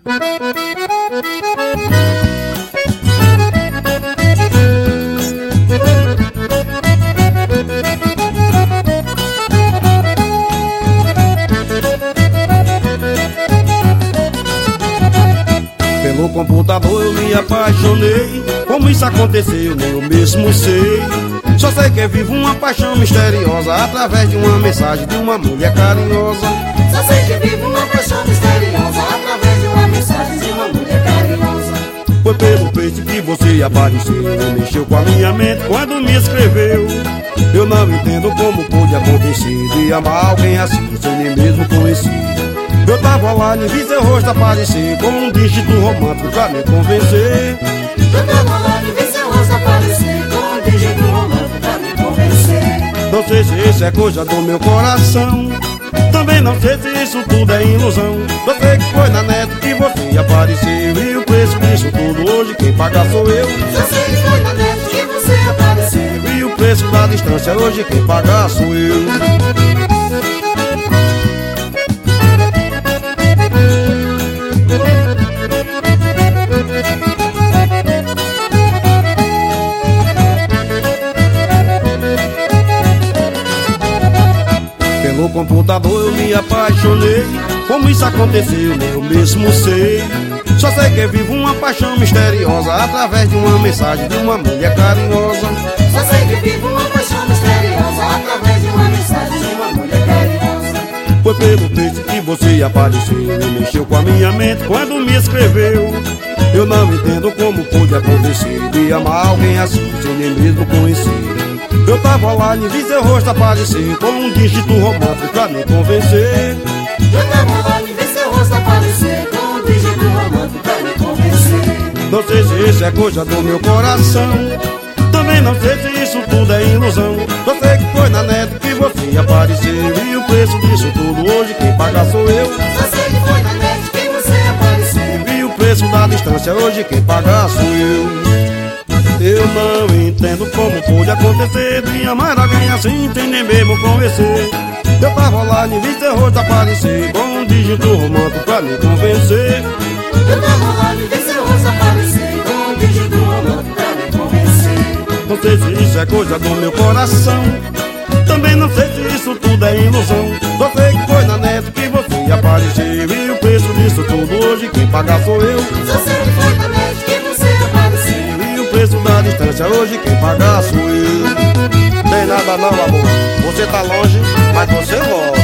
Pelo computador eu me apaixonei. Como isso aconteceu, nem eu mesmo sei. Só sei que vivo uma paixão misteriosa através de uma mensagem de uma mulher carinhosa. Só sei que vivo uma paixão misteriosa através de uma mensagem de uma mulher carinhosa. Foi pelo Face que você apareceu, mexeu com a minha mente quando me escreveu. Eu não entendo como pôde acontecer de amar alguém assim, sem nem mesmo conhecer. Eu tava lá e vi seu rosto aparecer com um dígito romântico pra me convencer. Eu tava lá e vi seu rosto aparecer com um dígito romântico pra me convencer. Não sei se isso é coisa do meu coração, também não sei se isso tudo é ilusão. Só sei que foi na net que você apareceu, e o preço disso tudo hoje quem paga sou eu. Só sei que foi na net que você apareceu, e o preço da distância hoje quem paga sou eu. Pelo computador eu me apaixonei. Como isso aconteceu, nem eu mesmo sei. Só sei que vivo uma paixão misteriosa através de uma mensagem de uma mulher carinhosa. Só sei que vivo uma paixão misteriosa através de uma mensagem de uma mulher carinhosa. Foi pelo Face que você apareceu e mexeu com a minha mente quando me escreveu. Eu não entendo como pôde acontecer de amar alguém assim, sem nem mesmo conhecer. Eu tava lá e vi seu rosto aparecer com um dígito romântico pra me convencer. Eu tava lá e vi seu rosto aparecer com um dígito romântico pra me convencer. Não sei se isso é coisa do meu coração, também não sei se isso tudo é ilusão. Só sei que foi na net que você apareceu, e o preço disso tudo hoje quem paga sou eu. Só sei que foi na net que você apareceu, e o preço da distância hoje quem paga sou eu. Eu não entendo como pôde acontecer de amar alguém assim, sem nem mesmo conhecer. Eu tava lá e vi seu rosto aparecer com um dígito romântico pra me convencer. Eu tava lá e vi seu rosto aparecer com um dígito romântico pra me convencer. Não sei se isso é coisa do meu coração, também não sei se isso tudo é ilusão. Só sei que foi na net que você apareceu, e o preço disso tudo hoje quem paga sou eu. Só sei que foi na net que você apareceu, e o preço da distância hoje quem paga sou eu. Tem nada não, amor, você tá longe, mas você volta.